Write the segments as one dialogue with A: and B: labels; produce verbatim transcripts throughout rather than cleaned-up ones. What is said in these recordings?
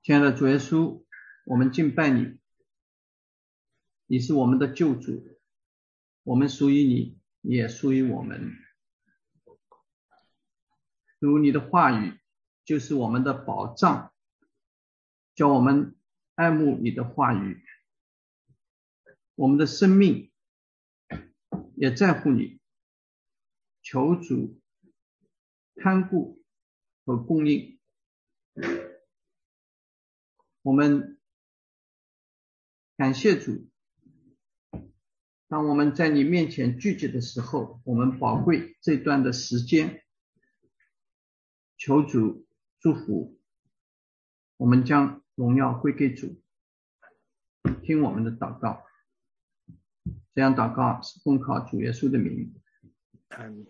A: 亲爱的主耶稣，我们敬拜你，你是我们的救主，我们属于你，你也属于我们。如你的话语就是我们的保障，叫我们爱慕你的话语，我们的生命也在乎你，求主看顾和供应。我们感谢主，当我们在你面前聚集的时候，我们宝贵这段的时间，求主祝福，我们将荣耀归给主，听我们的祷告。这样祷告是奉靠主耶稣的名。
B: 阿们。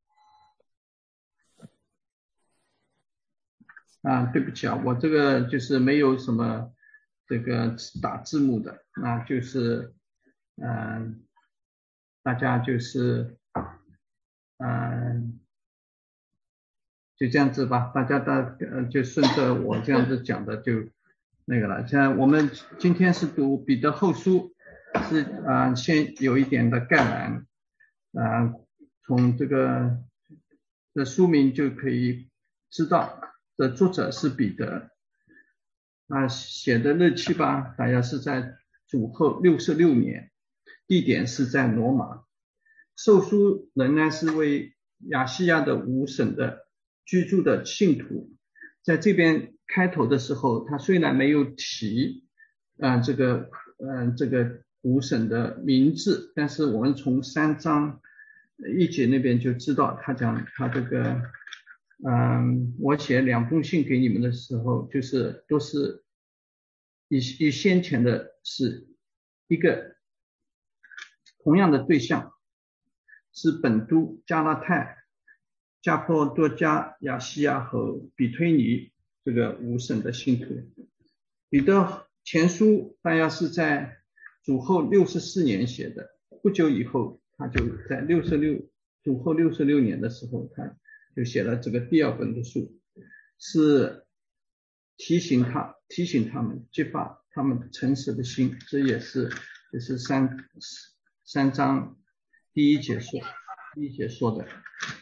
A: 啊，对不起啊，我这个就是没有什么这个打字幕的，那就是嗯、呃，大家就是嗯、呃，就这样子吧，大家的呃就顺着我这样子讲的就那个了。现在我们今天是读彼得后书，是啊、呃，先有一点的概览，啊、呃，从这个的书名就可以知道。的作者是彼得，啊，写的日期吧，大约是在主后六十六年，地点是在罗马。受书仍然是为亚细亚的五省的居住的信徒。在这边开头的时候，他虽然没有提，啊、呃，这个，嗯、呃，这个五省的名字，但是我们从三章一节那边就知道，他讲他这个。嗯，我写两封信给你们的时候，就是都是以以先前的是一个同样的对象，是本都、加拉太、加波多加、亚细亚和比推尼这个五省的信徒。彼得前书大约是在主后六十四年写的，不久以后他就在六十六主后六十六年的时候，他就写了这个第二本的书，是提醒他提醒他们激发他们诚实的心。这也是就是三三章第一节说第一节说的。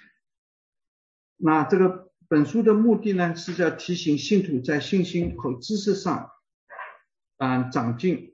A: 那这个本书的目的呢，是要提醒信徒在信心和知识上嗯、呃、长进，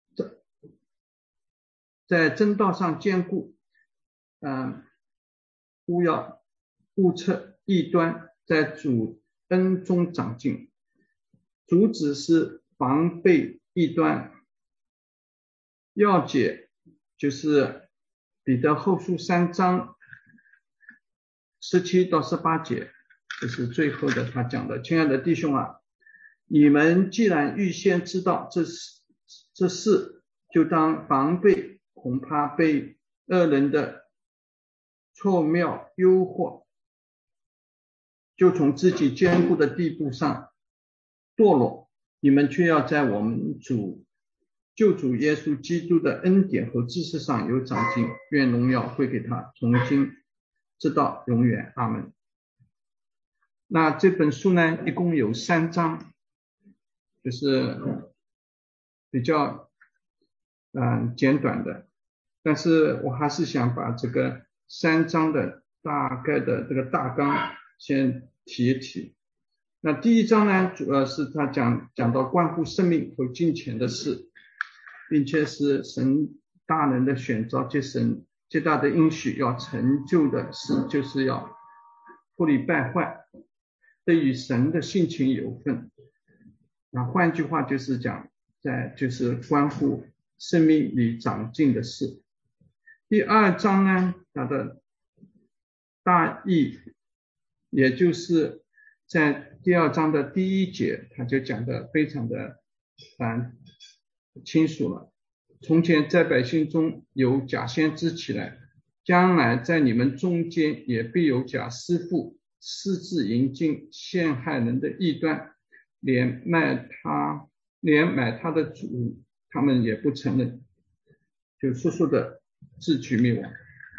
A: 在真道上坚固，嗯，勿要勿测异端，在主恩中长进。主旨是防备异端，要解就是彼得后书三章十七到十八节，这是最后的他讲的。亲爱的弟兄啊，你们既然预先知道这事这事，就当防备，恐怕被恶人的错谬诱惑，就从自己坚固的地步上堕落。你们却要在我们主救主耶稣基督的恩典和知识上有长进，愿荣耀归给他，从今直到永远。阿们。那这本书呢，一共有三章，就是比较嗯、呃、简短的，但是我还是想把这个三章的大概的这个大纲先提一提。那第一章呢，主要是他讲讲到关乎生命和金钱的事，并且是神大能的选召及神极大的应许要成就的事，就是要脱离败坏，对与神的性情有份。那换句话就是讲，在就是关乎生命里长进的事。第二章呢，它的大意，也就是在第二章的第一节，他就讲的非常的嗯清楚了。从前在百姓中有假先知起来，将来在你们中间也必有假师傅，私自引进陷害人的异端，连卖他连买他的主他们也不承认，就速速的自取灭亡。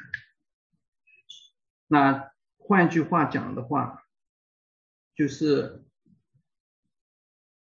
A: 那换句话讲的话，就是要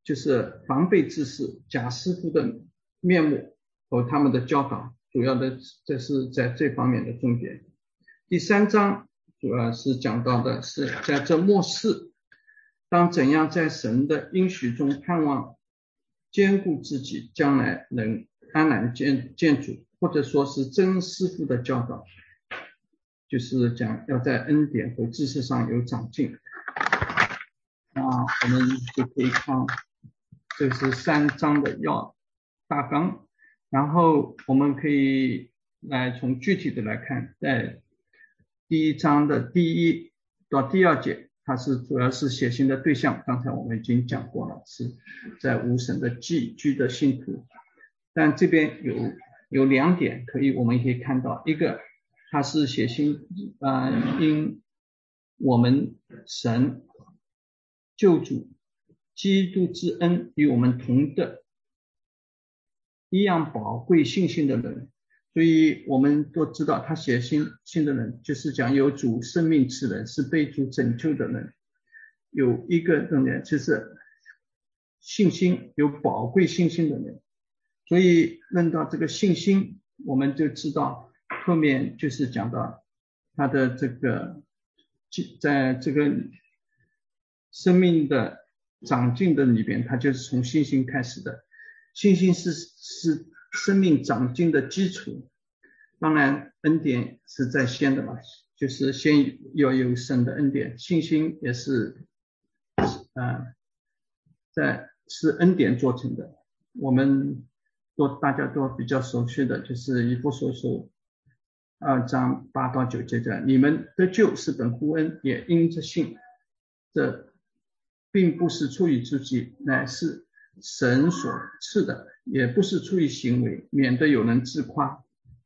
A: 就是防备知识假师傅的面目和他们的教导，主要的这是在这方面的重点。第三章主要是讲到的是在这末世，当怎样在神的应许中盼望坚固自己，将来能安然见见主，或者说是真师傅的教导，就是讲要在恩典和知识上有长进。那我们就可以看，这是三章的要大纲，然后我们可以来从具体的来看，在第一章的第一到第二节，它是主要是写信的对象，刚才我们已经讲过了，是在无神的寄居的信徒。但这边有有两点可以我们可以看到，一个它是写信呃因我们神救主基督之恩与我们同的一样宝贵信心的人，所以我们都知道他写信信的人就是讲有主生命之人，是被主拯救的人。有一个人就是信心，有宝贵信心的人，所以论到这个信心，我们就知道后面就是讲到他的这个在这个生命的长进的里边，它就是从信心开始的。信心是是生命长进的基础，当然恩典是在先的嘛，就是先要有神的恩典，信心也是呃在是恩典做成的。我们都大家都比较熟悉的就是以弗所书二章八到九节的，你们得救是本乎恩，也因着信，这并不是出于自己，乃是神所赐的，也不是出于行为，免得有人自夸。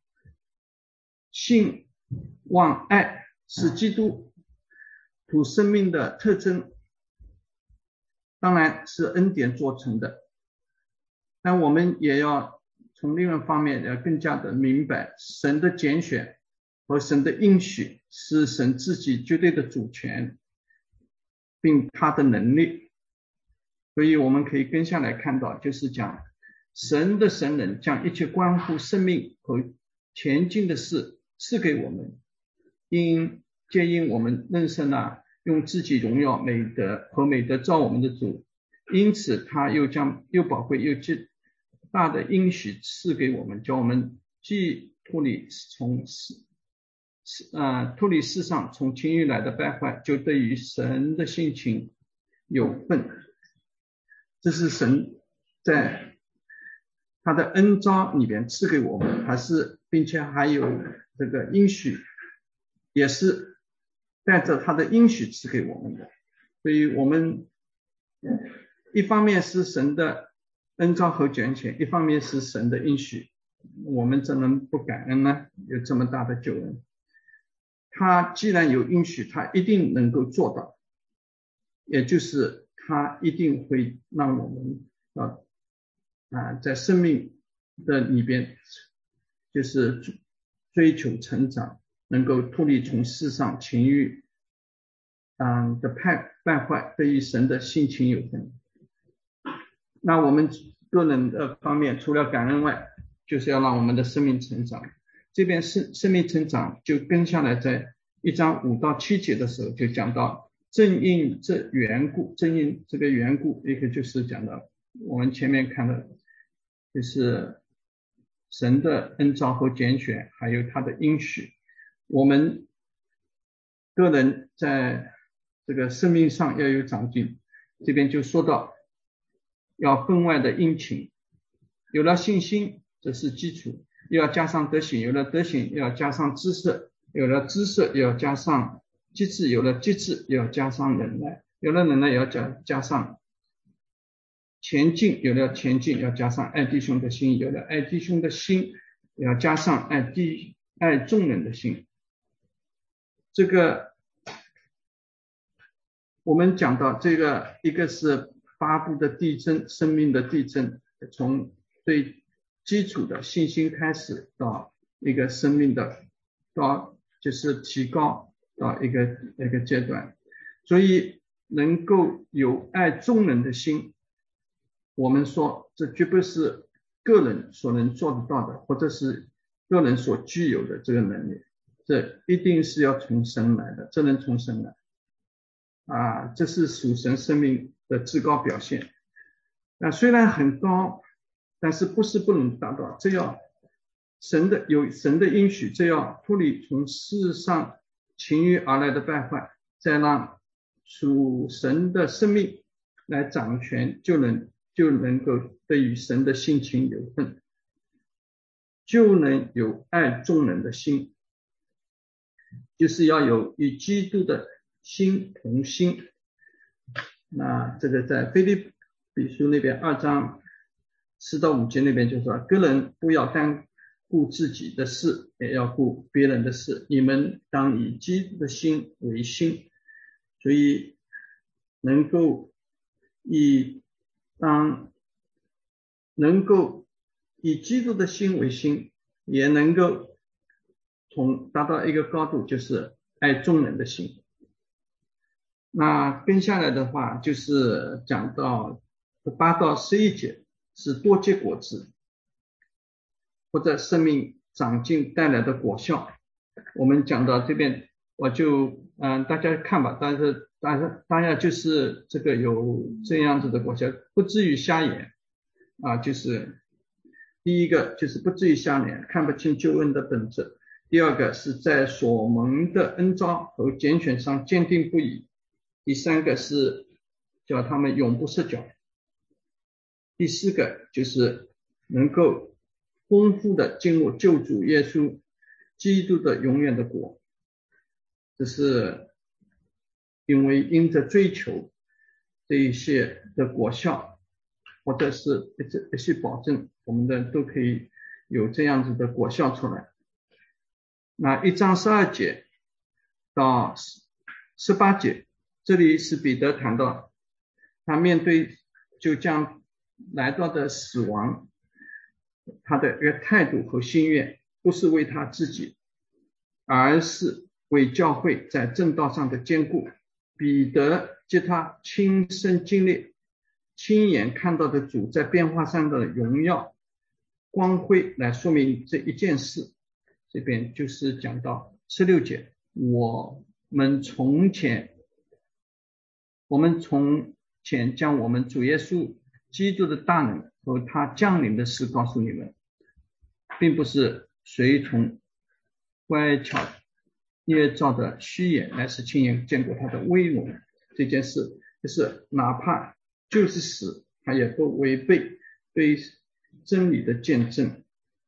A: 信望爱是基督徒生命的特征，当然是恩典做成的，但我们也要从另外方面要更加的明白，神的拣选和神的应许是神自己绝对的主权并他的能力。所以我们可以跟下来看到，就是讲神的神能将一切关乎生命和前进的事赐给我们，因皆因我们认识了用自己荣耀美德和美德造我们的主，因此他又将又宝贵又极大的应许赐给我们，叫我们既脱离从呃脱离世上从情欲来的败坏，就对于神的性情有份。这是神在他的恩召里边赐给我们，还是并且还有这个应许，也是带着他的应许赐给我们的。所以我们一方面是神的恩召和拣选，一方面是神的应许，我们怎能不感恩呢？有这么大的救恩，他既然有应许，他一定能够做到，也就是他一定会让我们啊啊在生命的里边就是追求成长，能够脱离从世上情欲嗯的败败坏，对于神的性情有分。那我们个人的方面，除了感恩外，就是要让我们的生命成长。这边生生命成长就跟下来，在一章五到七节的时候就讲到，正因这缘故，正因这个缘故，一个就是讲到我们前面看的，就是神的恩召和拣选，还有他的应许。我们个人在这个生命上要有长进，这边就说到要分外的殷勤，有了信心，这是基础，又要加上德行，有了德行，又要加上知识，有了知识，又要加上机智，有了机智，又要加上忍耐，有了忍耐，也要加加上前进，有了前进，要加上爱弟兄的心，有了爱弟兄的心，也要加上爱弟爱众人的心。这个我们讲到这个，一个是八步的递增，生命的递增，从最基础的信心开始，到一个生命的到就是提高到一个一个阶段，所以能够有爱众人的心， 我们说这绝不是个人所能做得到的，或者是个人所具有的这个能力，这一定是要从神来的，这能从神来啊，这是属神生命的至高表现。那虽然很高，但是不是不能达到，这要神的有神的应许，这要脱离从世上情欲而来的败坏，再让属神的生命来掌权，就能就能够得与神的性情有份，就能有爱众人的心，就是要有与基督的心同心。那这个在腓立比书那边二章四到五节那边就说，个人不要单顾自己的事，也要顾别人的事，你们当以基督的心为心。所以能够以当能够以基督的心为心，也能够从达到一个高度，就是爱众人的心。那跟下来的话就是讲到八到十一节是多结果子，或者生命长进带来的果效。我们讲到这边，我就嗯大家看吧，但是但是当然就是这个有这样子的果效，不至于瞎眼啊，就是第一个就是不至于瞎眼，看不清救恩的本质；第二个是在所蒙的恩召和拣选上坚定不移；第三个是叫他们永不失脚；第四个就是能够丰富的进入救主耶稣基督的永远的国。这是因为因着追求这一些的果效，或者是一些保证，我们的都可以有这样子的果效出来。那一章十二节到十八节，这里是彼得谈到他面对就将来到的死亡，他的一个态度和心愿不是为他自己，而是为教会在正道上的坚固。彼得借他亲身经历亲眼看到的主在变化上的荣耀光辉来说明这一件事。这边就是讲到十六节，我们从前我们从前将我们主耶稣基督的大能和他降临的事告诉你们，并不是随从乖巧捏造的虚言，乃是亲眼见过他的威荣。这件事就是哪怕就是死，他也不违背对真理的见证。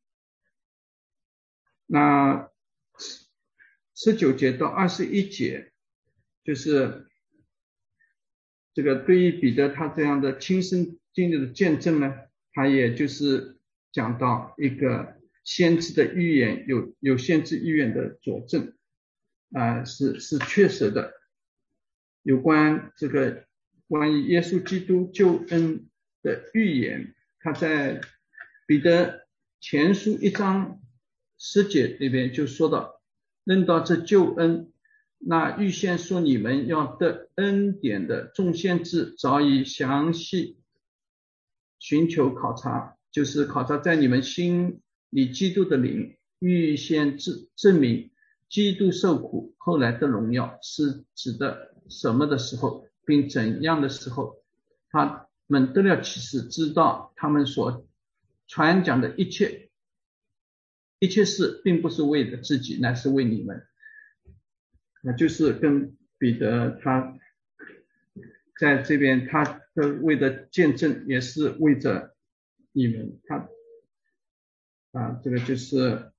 A: 那十九节到二十一节就是这个对于彼得他这样的亲身经历的见证呢，他也就是讲到一个先知的预言，有有先知预言的佐证啊、呃，是是确实的。有关这个关于耶稣基督救恩的预言，他在彼得前书一章十节里边就说到，论到这救恩，那预先说你们要得恩典的众先知早已详细寻求考察，就是考察在你们心里基督的灵，预先证明基督受苦后来的荣耀是指的什么的时候，并怎样的时候，他们得了启示，知道他们所传讲的一切一切事并不是为了自己，乃是为你们。那就是跟彼得他在这边他的为的见证也是为着你们，他啊这个就是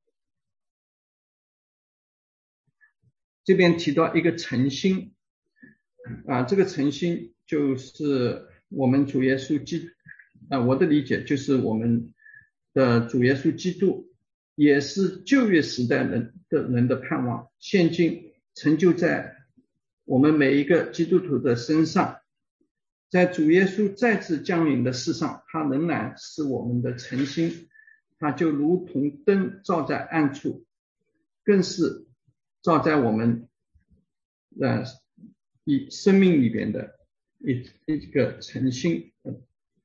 A: 这边提到一个诚心啊，这个诚心就是我们主耶稣基啊，我的理解就是我们的主耶稣基督也是旧约时代人的人的盼望，现今成就在我们每一个基督徒的身上。在主耶稣再次降临的世上，他仍然是我们的诚心，他就如同灯照在暗处，更是照在我们呃以生命里边的一一个诚心。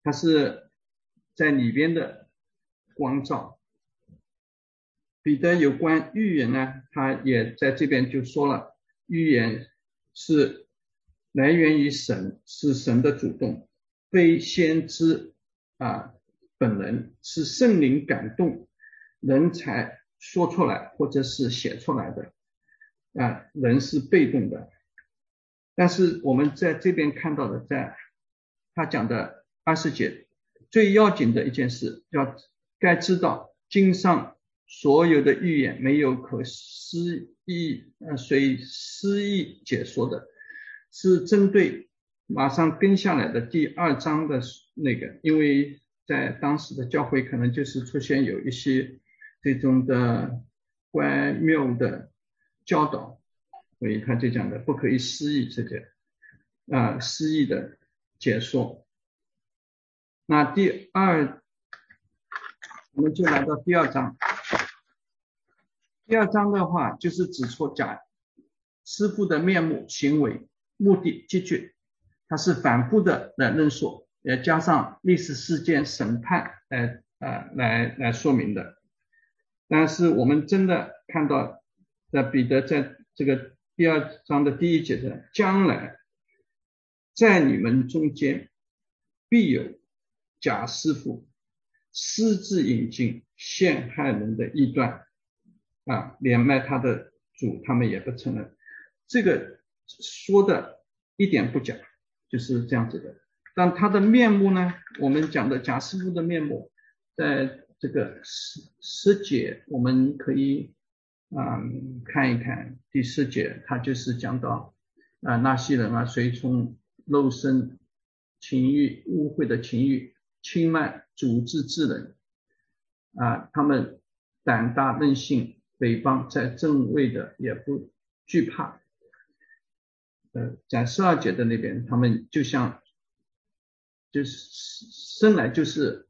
A: 它是在里边的光照。彼得有关预言呢，他也在这边就说了，预言是来源于神，是神的主动，非先知啊本人，是圣灵感动人才说出来或者是写出来的啊，人是被动的。但是我们在这边看到的，在他讲的二十节，最要紧的一件事，要该知道经上所有的预言没有可思议呃随思意解说的，是针对马上跟下来的第二章的那个，因为在当时的教会可能就是出现有一些这种的乖谬的教导，所以他就讲的不可以思议这个啊思议的解说。那第二，我们就来到第二章。第二章的话，就是指出假师傅的面目、行为、目的、结局，它是反复的来论述，也加上历史事件、审判来呃来来说明的。但是我们真的看到，在彼得在这个第二章的第一节的，将来在你们中间必有假师傅私自引进陷害人的异端啊，连卖他的主他们也不承认，这个说的一点不假，就是这样子的。但他的面目呢，我们讲的假师傅的面目，在这个十十节我们可以嗯看一看，第四节他就是讲到啊那些人啊随从肉身情欲污秽的情欲轻慢主治之人啊，他们胆大任性，诽谤在正位的也不惧怕。呃，在十二节的那边，他们就像就是生来就是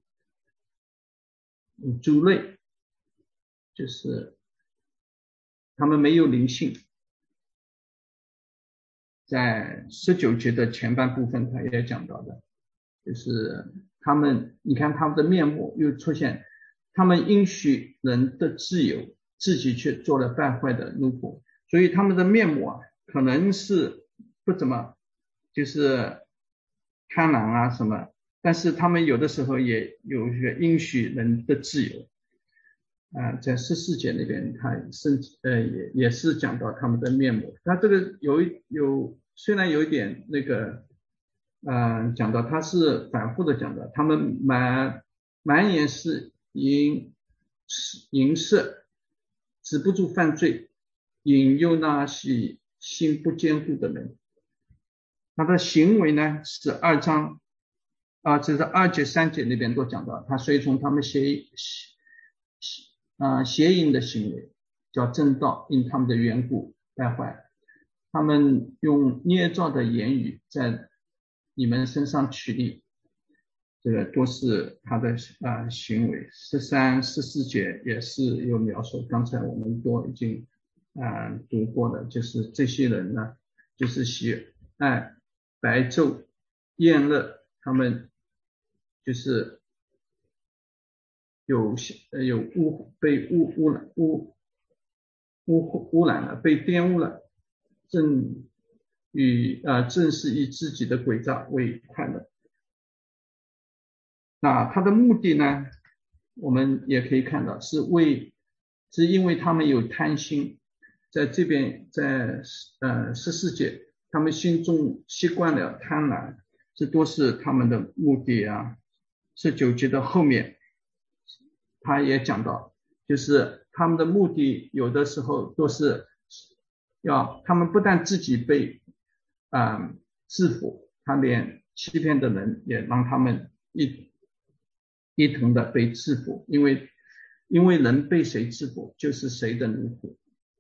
A: 猪类，就是他们没有灵性。在十九节的前半部分他也讲到的，就是他们你看他们的面目又出现，他们应许人的自由，自己却做了败坏的奴仆，所以他们的面目啊可能是不怎么就是贪婪啊什么，但是他们有的时候也有一个应许人的自由啊、呃，在十四节那边他甚至呃也也是讲到他们的面目，他这个有有虽然有一点那个呃讲到他是反复的讲的，他们满满眼是淫淫色，止不住犯罪，引诱那些心不坚固的人。他的行为呢是二章啊，这是二节三节那边都讲到，他随从他们邪啊邪淫的行为，叫正道因他们的缘故败坏，他们用捏造的言语在你们身上取利，这个都是他的啊、呃、行为。十三、十四节也是有描述，刚才我们都已经啊、呃、读过的，就是这些人呢，就是喜爱白昼宴乐，他们就是有有污被污污染污污污染了，被玷污了，正与啊、呃、正是以自己的诡诈为快乐。那他的目的呢，我们也可以看到是为是因为他们有贪心，在这边在呃十四节，他们心中习惯了贪婪，这都是他们的目的啊。十九节的后面他也讲到，就是他们的目的有的时候都是要他们不但自己被啊、呃、制服，他连欺骗的人也让他们一一同的被制服，因为因为人被谁制服就是谁的奴仆。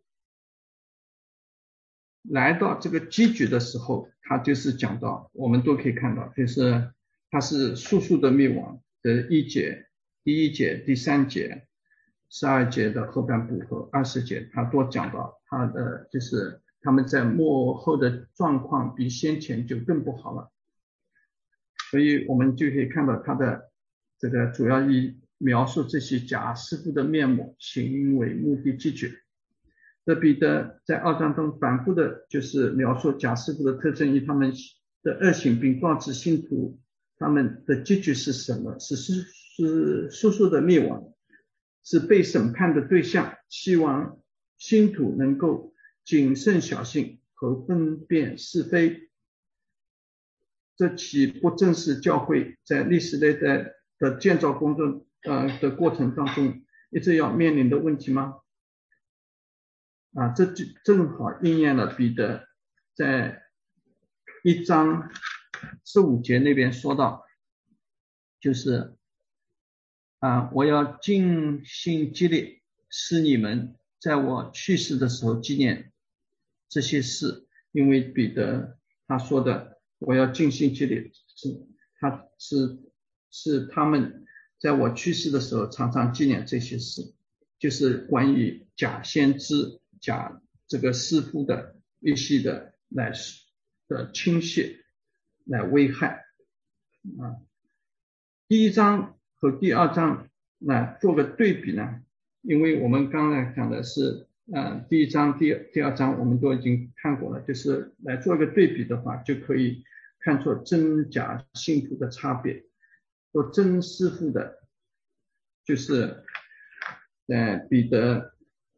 A: 来到这个结局的时候，他就是讲到我们都可以看到，就是他是速速的灭亡的一节第一节第三节十二节的后半部和二十节，他都讲到他的就是他们在末后的状况比先前就更不好了。 所以我们就可以看到他的这个主要以描述这些假师傅的面目、行为、目的、记举。这彼得在二章中反复的就是描述假师傅的特征与他们的恶行，并告知信徒他们的结局是什么，是是是速速的灭亡，是被审判的对象，希望信徒能够谨慎小心和分辨是非。这岂不正是教会在历史内在的建造工作呃的过程当中一直要面临的问题吗？啊，这就正好应验了彼得在一章十五节那边说到，就是啊，我要尽心竭力使你们在我去世的时候纪念这些事，因为彼得他说的我要尽心竭力，是他是是他们在我去世的时候常常纪念这些事，就是关于假先知、假这个师傅的一些的来的倾泻来危害啊。第一章和第二章来做个对比呢，因为我们刚才讲的是呃第一章第第二章我们都已经看过了，就是来做一个对比的话，就可以看出真假信徒的差别。做真师傅的就是在彼得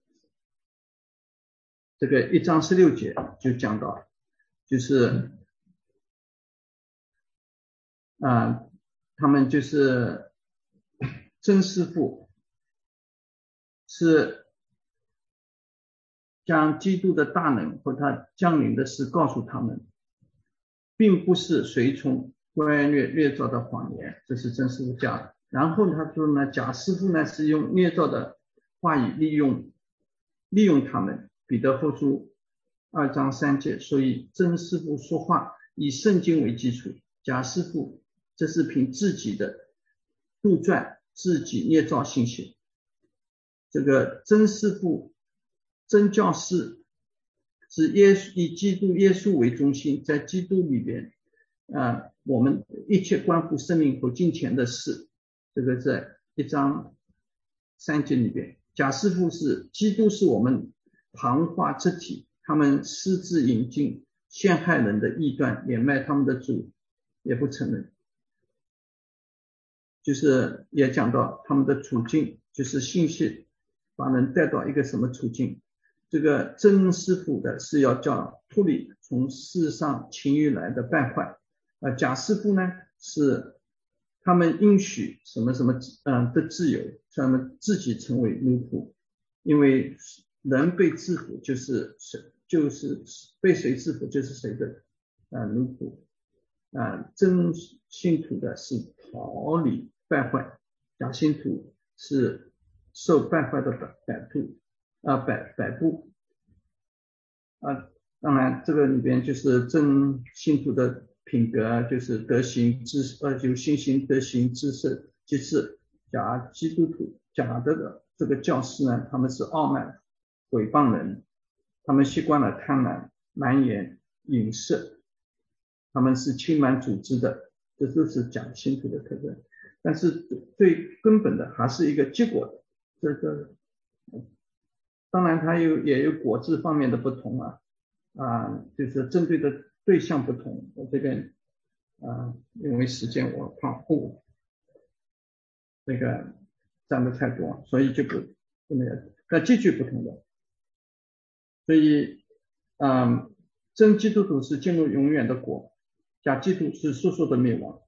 A: 这个一章十六节就讲到，就是啊、呃、他们就是真师傅是将基督的大能和他降临的事告诉他们，并不是随从乖略捏造的谎言，这是真师傅讲的。然后他说呢，假师傅呢是用捏造的话语利用利用他们。彼得后书二章三节，所以真师傅说话以圣经为基础，假师傅这是凭自己的杜撰自己捏造信息。这个真师傅真教师是耶稣以基督耶稣为中心，在基督里边啊，我们一切关乎生命和金钱的事，这个在一章三节里边。假师傅是基督是我们旁化之体，他们私自引进陷害人的异端，连卖他们的主也不承认。就是也讲到他们的处境，就是信息把人带到一个什么处境。这个真师傅的是要叫脱离从世上情欲来的败坏，呃，假师傅呢是他们应许什么什么嗯的自由，他们自己成为奴仆，因为人被制服就是就是被谁制服就是谁的呃奴仆啊、呃，真信徒的是逃离败坏，假信徒是受败坏的摆摆布啊摆摆布啊，当然这个里边就是真信徒的品格，就是德行知呃就信心德行知识，其次假基督徒假的这个教师呢，他们是傲慢毁谤人，他们习惯了贪婪蛮言隐射，他们是轻慢组织的，这都是假信徒的特征。但是最根本的还是一个结果的，这个当然它有也有果子方面的不同啊啊，就是针对的对象不同。我这边啊，因为时间我怕不那个占的太多，所以就不不那个，但结局不同的。所以嗯，真基督徒是进入永远的国，假基督是速速的灭亡。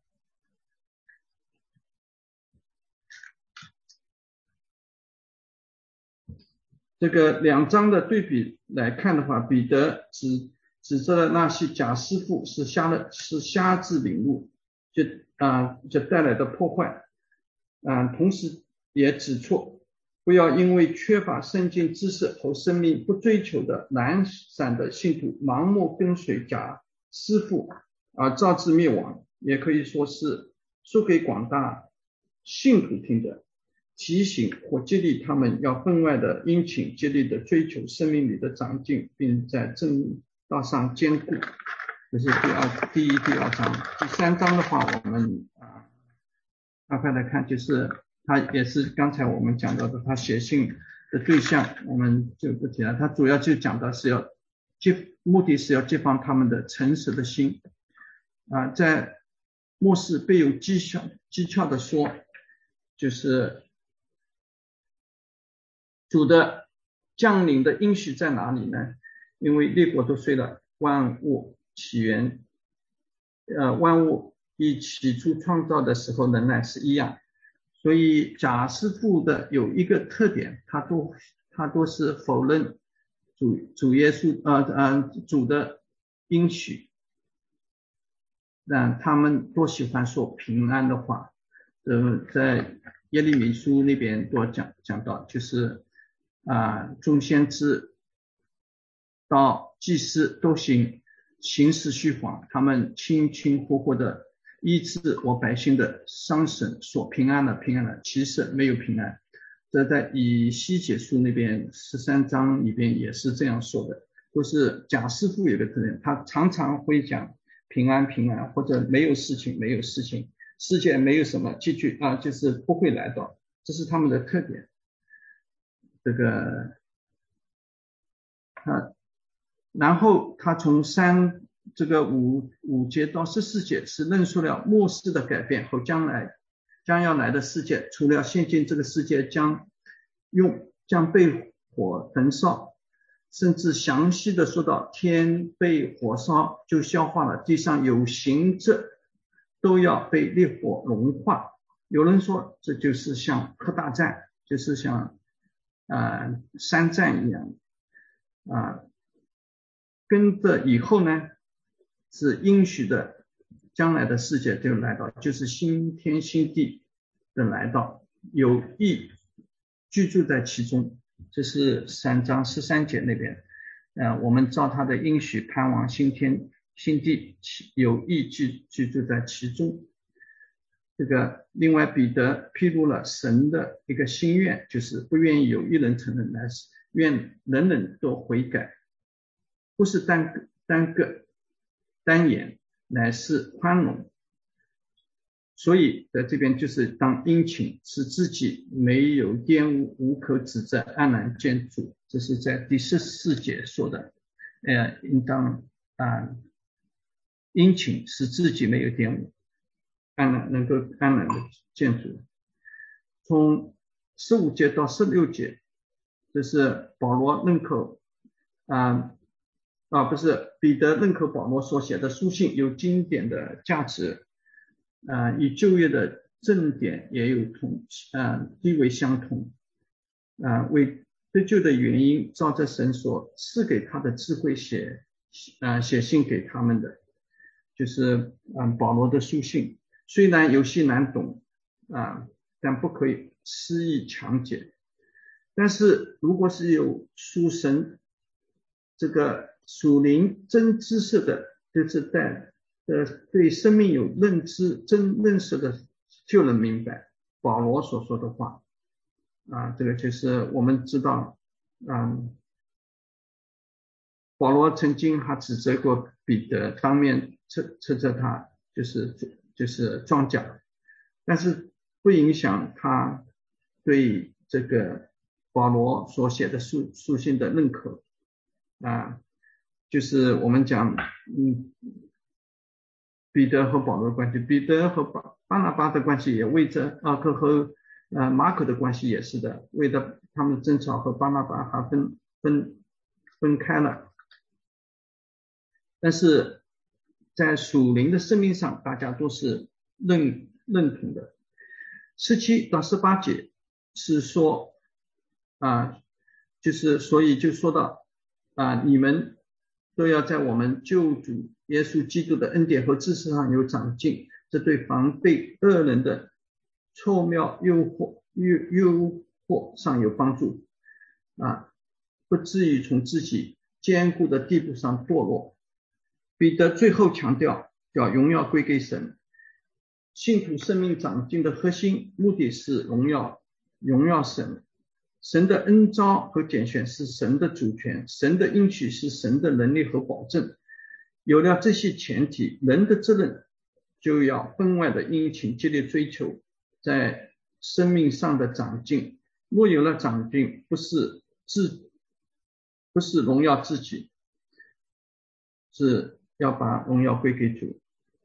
A: 这个两章的对比来看的话，彼得指指责了那些假师傅是瞎了是瞎子领悟，就啊就带来的破坏啊，同时也指出不要因为缺乏圣经知识和生命不追求的懒散的信徒盲目跟随假师傅而导致灭亡，也可以说是说给广大信徒听的。提醒或激励他们要分外的殷勤竭力的追求生命里的长进，并在正道上坚固这是第二、第一、第二章。第三章的话，我们啊，大概来看，就是他也是刚才我们讲到的，他写信的对象，我们就不提了。他主要就讲的是要激，目的是要激发他们的诚实的心啊，在末世备有技巧技巧的说，就是主的降临的应许在哪里呢？因为列国都睡了，万物起源，呃，万物以起初创造的时候仍然是一样。所以贾师傅的有一个特点，他都他都是否认主主耶稣呃呃主的应许，但他们多喜欢说平安的话。呃，在耶利米书那边多讲讲到，就是啊、呃，众先知到祭司都行行事虚谎，他们轻轻忽忽的医治我百姓的伤神，说平安了平安了，其实没有平安。这在以西结书那边十三章里边也是这样说的，都是贾师傅有个特点，他常常会讲平安平安，或者没有事情没有事情，世界没有什么继续啊，就是不会来到，这是他们的特点。这个啊，然后他从三这个五五节到十四节是论述了末世的改变和将来将要来的世界，除了现今这个世界将用将被火焚烧，甚至详细的说到天被火烧就消化了，地上有形者都要被烈火融化。有人说这就是像核大战，就是像呃山战一样啊。跟着以后呢是应许的将来的世界就来到，就是新天新地的来到，有义居住在其中。这是三章十三节那边呃，我们照他的应许盼望新天新地，有义居居住在其中。这个另外彼得披露了神的一个心愿，就是不愿意有一人承认，乃是愿人人都悔改，不是单个单个单言，乃是宽容。所以在这边就是当殷勤，使自己没有玷污，无可指责，安然见主。这是在第十四节说的，呃，应当啊殷勤，使自己没有玷污，安然能够安然的见主。从十五节到十六节，这是保罗认可啊。啊，不是彼得认可保罗所写的书信有经典的价值，啊，与旧约的正典也有同啊地位相同，啊，为得救的原因，照着神所赐给他的智慧写啊写信给他们的，就是啊保罗的书信，虽然有些难懂啊，但不可以肆意强解。但是如果是有属神这个属灵真知识的，就是在呃对生命有认知真认识的，就能明白保罗所说的话啊。这个就是我们知道，嗯，保罗曾经还指责过彼得，当面斥斥责他，就是就是装假，但是不影响他对这个保罗所写的书书信的认可啊。就是我们讲，嗯，彼得和保罗的关系，彼得和巴巴拿巴的关系也为着啊，和和呃马可的关系也是的，为了他们争吵和巴拿巴还分分分开了。但是在属灵的生命上，大家都是认认同的。十七到十八节是说啊，就是所以就说到啊，你们都要在我们救主耶稣基督的恩典和知识上有长进，这对防备恶人的错谬诱惑诱诱惑上有帮助啊，不至于从自己坚固的地步上堕落。彼得最后强调，叫荣耀归给神，信徒生命长进的核心目的是荣耀荣耀神。神的恩召和拣选是神的主权，神的应许是神的能力和保证。 有了这些前提，人的责任就要分外的殷勤激烈追求在生命上的长进。若有了长进，不是自不是荣耀自己，是要把荣耀归给主。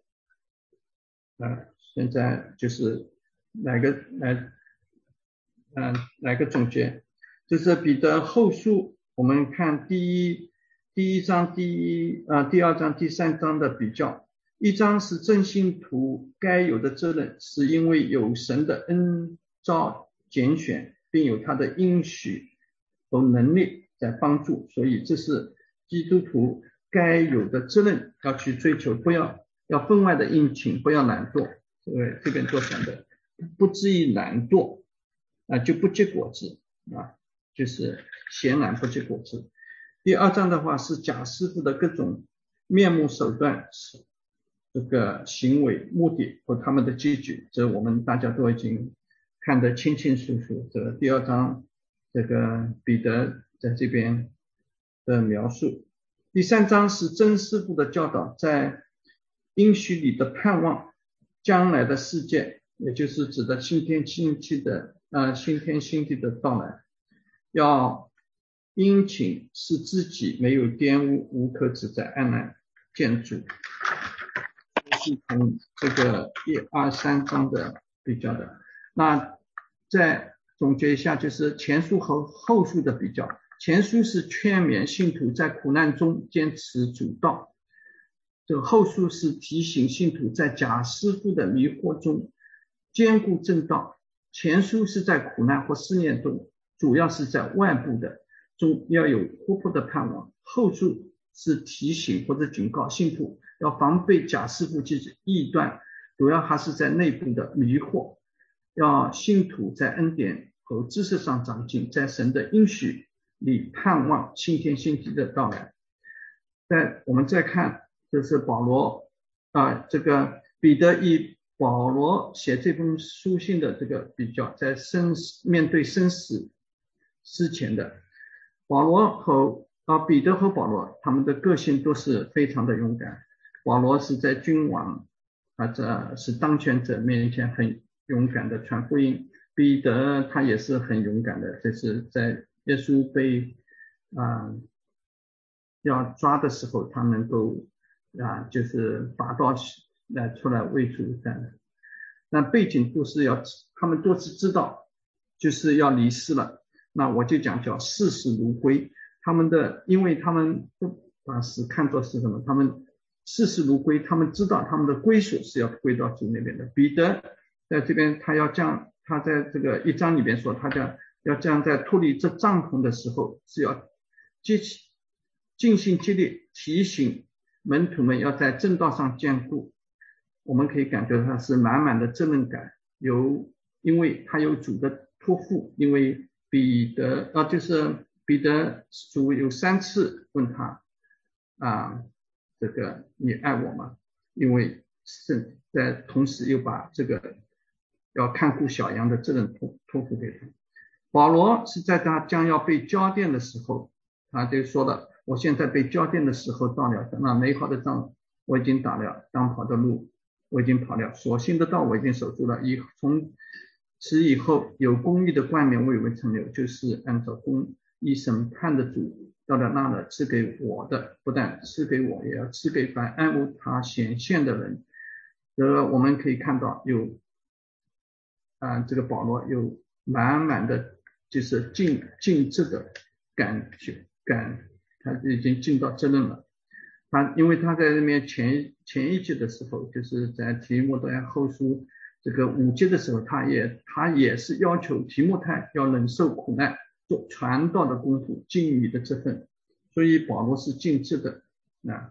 A: 呃，现在就是来个来，嗯、呃，来个总结，就是彼得后书，我们看第一第一章、第一啊、呃、第二章、第三章的比较。一章是真信徒该有的责任，是因为有神的恩召拣选，并有他的应许和能力在帮助，所以这是基督徒该有的责任，要去追求，不要要分外的殷勤，不要懒惰。这个这边做讲的，不至于懒惰啊，就不结果子啊，就是闲懒不结果子。第二章的话是假师傅的各种面目手段，这个行为目的和他们的结局，这我们大家都已经看得清清楚楚。这第二章这个彼得在这边的描述。第三章是真师傅的教导，在应许里的盼望，将来的世界，也就是指的新天新地的呃新天新地的到来，要殷勤使自己没有玷污，无可指责，安然见主。是从这个一二三章的比较的。那再总结一下，就是前书和后书的比较。前书是劝勉信徒在苦难中坚持主道，这个后书是提醒信徒在假师傅的迷惑中坚固正道。前书是在苦难或试验中，主要是在外部的中要有活泼的盼望，后书是提醒或者警告信徒要防备假师傅及异端，主要还是在内部的迷惑，要信徒在恩典和知识上长进，在神的应许里盼望新天新地的到来。再我们再看，就是保罗啊、呃，这个彼得与保罗写这封书信的这个比较，在生面对生死之前的保罗和啊彼得和保罗，他们的个性都是非常的勇敢。保罗是在君王啊，这是当权者面前很勇敢的传福音，彼得他也是很勇敢的，就是在耶稣被啊要抓的时候，他能够啊就是拔刀来出来为主战。那背景都是要他们都是知道就是要离世了，那我就讲叫视死如归。他们的因为他们不把死看作是什么，他们视死如归，他们知道他们的归属是要归到主那边的。彼得在这边他要将他在这个一章里边说，他将要将在脱离这帐篷的时候是要激起尽心激励提醒门徒们要在正道上坚固。我们可以感觉他是满满的责任感，有因为他有主的托付，因为彼得啊就是彼得主有三次问他啊这个你爱我吗？因为是在同时又把这个要看顾小羊的责任托托付给他。保罗是在他将要被交奠的时候，他就说了，我现在被交奠的时候到了，那美好的仗我已经打了，当跑的路我已经跑了，所信的道我已经守住了，以从此以后有公义的冠冕为我成留，就是按照公义审判的主到了那了赐给我的，不但赐给我，也要赐给凡爱慕他显现的人。呃，我们可以看到有啊、呃，这个保罗有满满的就是尽尽职的感觉感，他已经尽到责任了。他因为他在那边前前一节的时候，就是在提摩太后书这个五节的时候，他也他也是要求提摩太要忍受苦难，做传道的功夫，尽你的这份。所以保罗是尽职的啊。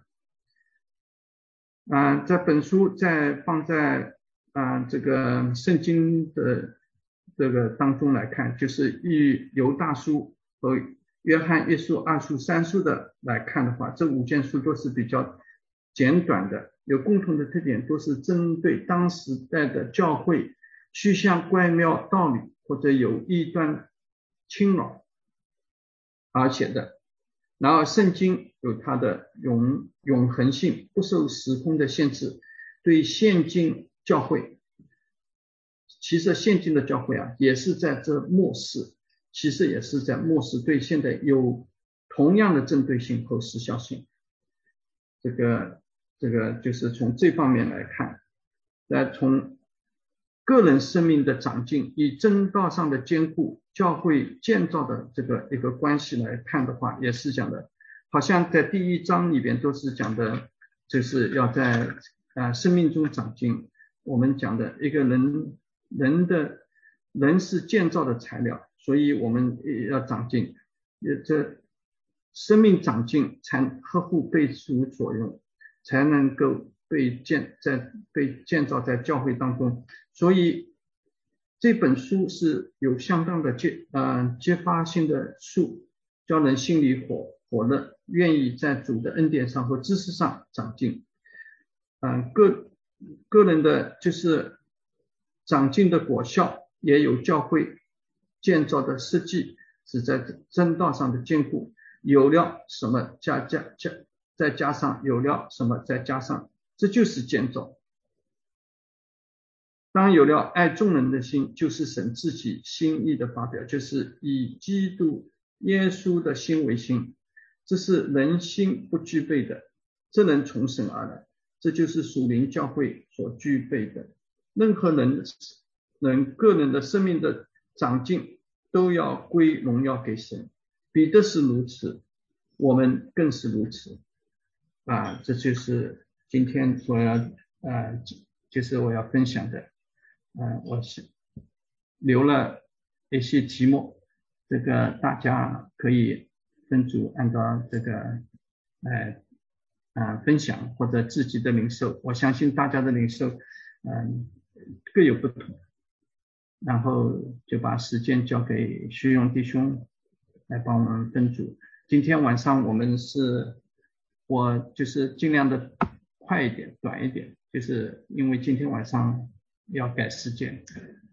A: 啊，在本书在放在啊这个圣经的这个当中来看，就是以犹大书和约翰一书、二书、三书的来看的话，这五卷书都是比较简短的，有共同的特点，都是针对当时代的教会趋向怪谬道理或者有异端侵扰而写的。 然后圣经有它的永永恒性，不受时空的限制，对现今教会，其实现今的教会啊，也是在这末世，其实也是在末世对现在有同样的针对性和时效性。这个这个就是从这方面来看，来从个人生命的长进与真道上的坚固，教会建造的这个一个关系来看的话，也是讲的，好像在第一章里边都是讲的，就是要在呃生命中长进。我们讲的一个人人的人是建造的材料，所以我们也要长进，也这生命长进才呵护被主所用，才能够被建在被建造在教会当中。所以这本书是有相当的揭呃揭发性的书，叫人心里火火热，愿意在主的恩典上和知识上长进。嗯、呃，个个人的就是长进的果效，也有教会建造的实际，是在真道上的坚固。有了什么加加加再加上有了什么再加上，这就是建造。当有了爱众人的心，就是神自己心意的发表，就是以基督耶稣的心为心，这是人心不具备的，这能从神而来，这就是属灵教会所具备的。任何人人个人的生命的长进都要归荣耀给神，彼得是如此，我们更是如此啊！这就是今天我要啊，就是我要分享的。呃，我是留了一些题目，这个大家可以分组按照这个呃呃分享或者自己的领受，我相信大家的领受嗯、呃、各有不同，然后就把时间交给徐勇弟兄来帮我们分组。今天晚上我们是我就是尽量的快一点短一点，就是因为今天晚上要改时间，